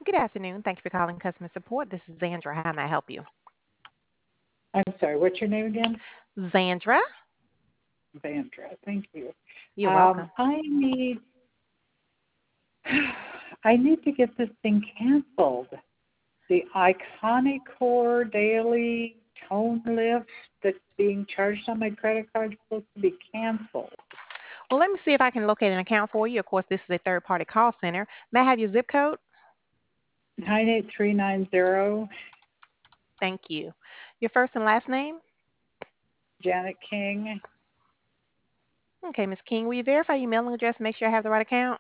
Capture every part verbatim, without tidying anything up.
Good afternoon. Thank you for calling customer support. This is Zandra. How may I help you? I'm sorry, what's your name again? Zandra? Vandra. Thank you. You're Um, welcome. I need I need to get this thing canceled. The Iconic Core Daily Tone Lift that's being charged on my credit card is supposed to be canceled. Well, let me see if I can locate an account for you. Of course, this is a third party call center. May I have your zip code? nine eight three nine zero. Thank you. Your first and last name? Janet King, Okay, Miss King, will you verify your mailing address and make sure I have the right account?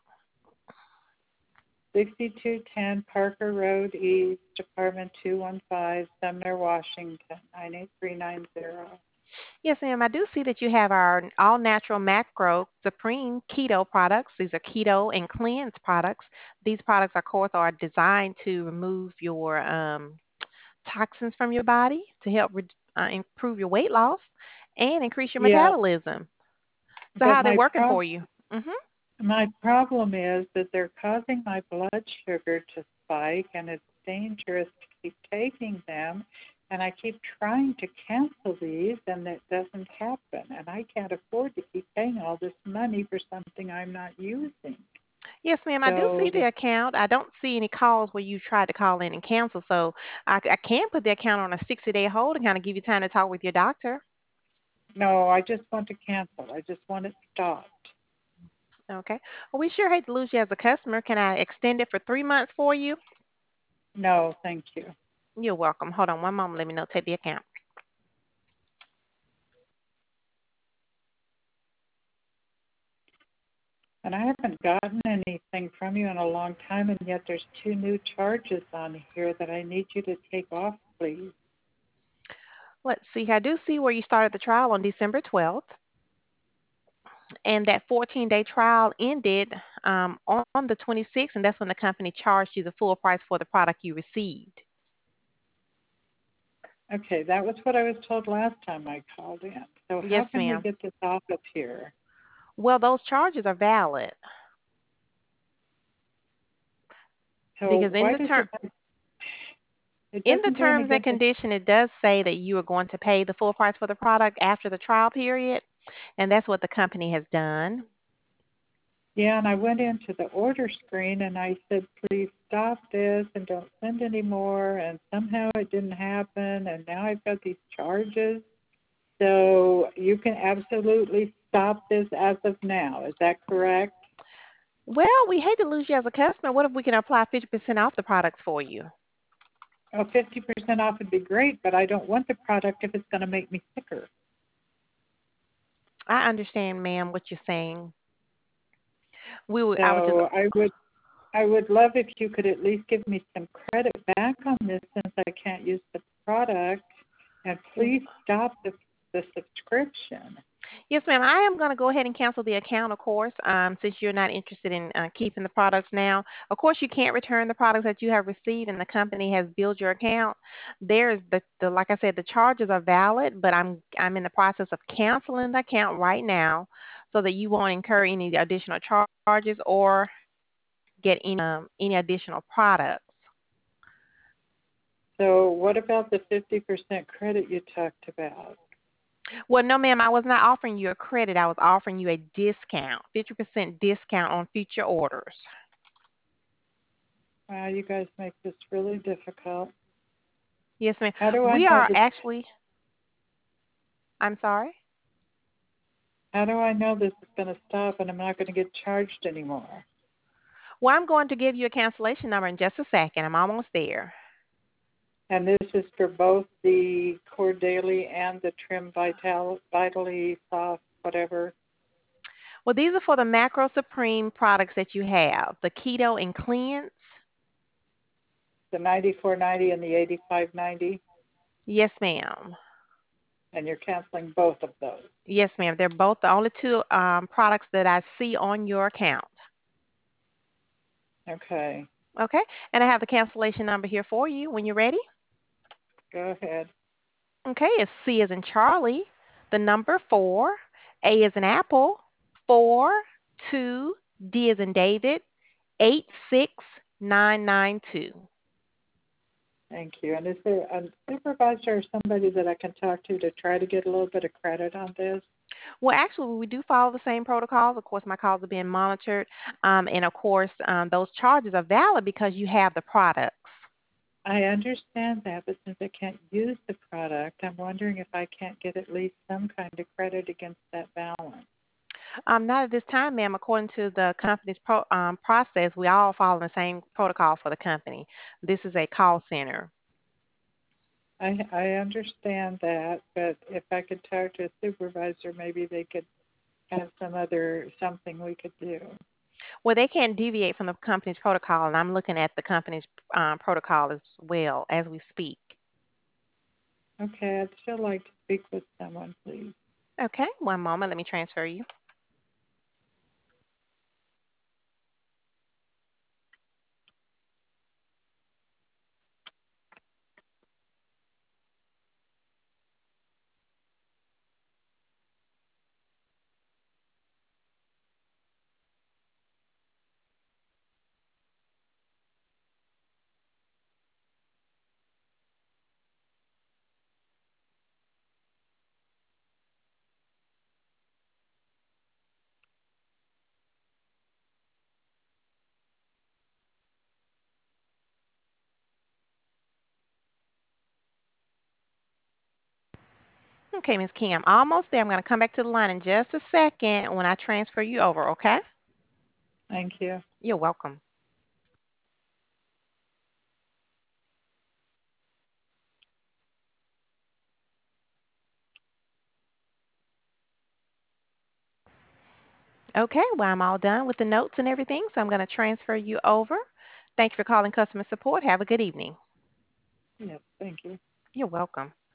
sixty-two ten Parker Road East, Apartment two one five, Sumner, Washington, nine eight three nine zero. Yes, ma'am. I do see that you have our all natural macro supreme keto products. These are keto and cleanse products. These products, of course, are designed to remove your um, toxins from your body to help re- uh, improve your weight loss and increase your Yeah, metabolism. So how but are they my working problem for you? Mhm. My problem is that they're causing my blood sugar to spike, and it's dangerous to keep taking them. And I keep trying to cancel these, and it doesn't happen. And I can't afford to keep paying all this money for something I'm not using. Yes, ma'am. I do see So, the account. I don't see any calls where you tried to call in and cancel. So I, I can put the account on a sixty-day hold and kind of give you time to talk with your doctor. no, I just want to cancel. I just want it stopped. Okay. Well, we sure hate to lose you as a customer. Can I extend it for three months for you? No, thank you. You're welcome. Hold on one moment. Let me notate the account. And I haven't gotten anything from you in a long time, and yet there's two new charges on here that I need you to take off, please. Let's see. I do see where you started the trial on December twelfth, and that fourteen-day trial ended um, on the twenty-sixth, and that's when the company charged you the full price for the product you received. Okay, that was what I was told last time I called in. So Yes, how can we ma'am. get this off of here? Well, those charges are valid So because in why the does term it it in the doesn't do any terms and good to condition, it does say that you are going to pay the full price for the product after the trial period, and that's what the company has done. yeah, and I went into the order screen and I said, please stop this and don't send any more, and somehow it didn't happen, and now I've got these charges. So you can absolutely stop this as of now. Is that correct? Well, we hate to lose you as a customer. What if we can apply fifty percent off the products for you? Oh, fifty percent off would be great, but I don't want the product if it's going to make me sicker. I understand, ma'am, what you're saying. We would, I would just, So I would I would love if you could at least give me some credit back on this since I can't use the product, and please stop the, the subscription. yes, ma'am. I am going to go ahead and cancel the account, of course, um, since you're not interested in uh, keeping the products now. Of course, you can't return the products that you have received, and the company has billed your account. There's the, the like I said, the charges are valid, but I'm I'm in the process of canceling the account right now, so that you won't incur any additional charges or get any um, any additional products. So what about the fifty percent credit you talked about? Well, no, ma'am, I was not offering you a credit. I was offering you a discount, fifty percent discount on future orders. Wow, you guys make this really difficult. Yes, ma'am. How do I We know are this? actually, I'm sorry. How do I know this is going to stop and I'm not going to get charged anymore? Well, I'm going to give you a cancellation number in just a second. I'm almost there. And this is for both the Core Daily and the Trim Vital Vitally Soft, whatever. Well, these are for the Macro Supreme products that you have, the Keto and Cleanse. The ninety-four ninety and the eighty-five ninety, Yes, ma'am. and you're canceling both of those. Yes, ma'am. They're both the only two um, products that I see on your account. Okay, Okay? And I have the cancellation number here for you when you're ready. go ahead. Okay, it's C as in Charlie, the number four, A as in Apple, four, two, D as in David, eight, six, nine nine two. Thank you. And is there a supervisor or somebody that I can talk to to try to get a little bit of credit on this? Well, actually, we do follow the same protocols. Of course, my calls are being monitored. Um, and of course, um, those charges are valid because you have the products. I understand that, but since I can't use the product, I'm wondering if I can't get at least some kind of credit against that balance. Um, not at this time, ma'am. According to the company's pro, um, process, we all follow the same protocol for the company. This is a call center. I I understand that, but if I could talk to a supervisor, maybe they could have some other something we could do. Well, they can't deviate from the company's protocol, and I'm looking at the company's um, protocol as well as we speak. Okay, I'd still like to speak with someone, please. Okay, one moment. Let me transfer you. Okay, Miss King, I'm almost there. I'm going to come back to the line in just a second when I transfer you over, okay? Thank you. You're welcome. Okay, well, I'm all done with the notes and everything, so I'm going to transfer you over. Thank you for calling customer support. Have a good evening. Yes, thank you. You're welcome.